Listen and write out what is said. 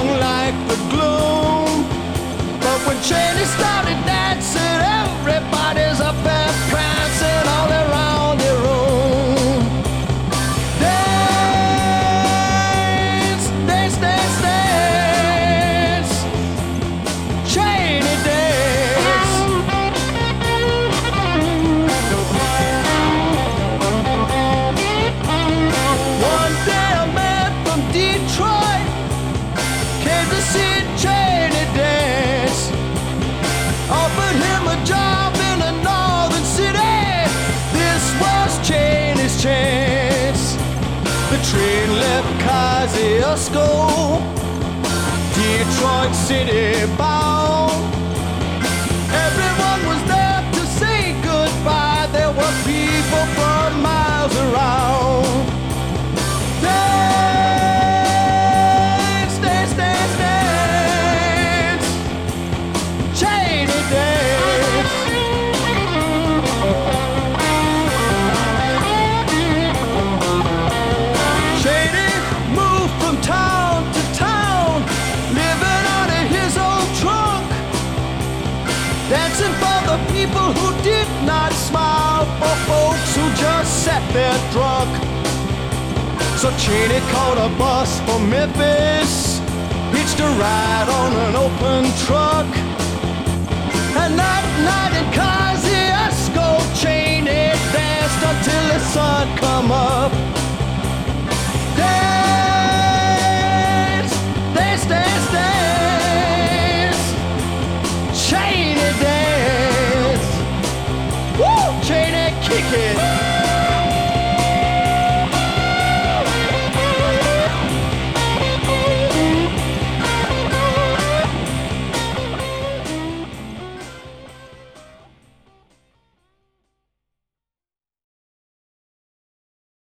don't like the gloom. But when Cheney started dancing, everybody's up there prancing all around the room. Dance, dance, dance, dance. Cheney dance. One day a man from Detroit came to see Cheney dance. Offered him a job in a northern city. This was Cheney's chance. The train left Kosciuszko, Detroit City bound. Everyone was there to say goodbye. There were people from miles around. Dance, dance, dance, dance. Cheney dance. Cheney moved from town to town, living out of his old trunk, dancing for the people who did not smile, for folks who just sat there drunk. So Cheney caught a bus for Memphis, hitched a ride on an open truck. And that night in Kosciuszko, Cheney danced until the sun come up.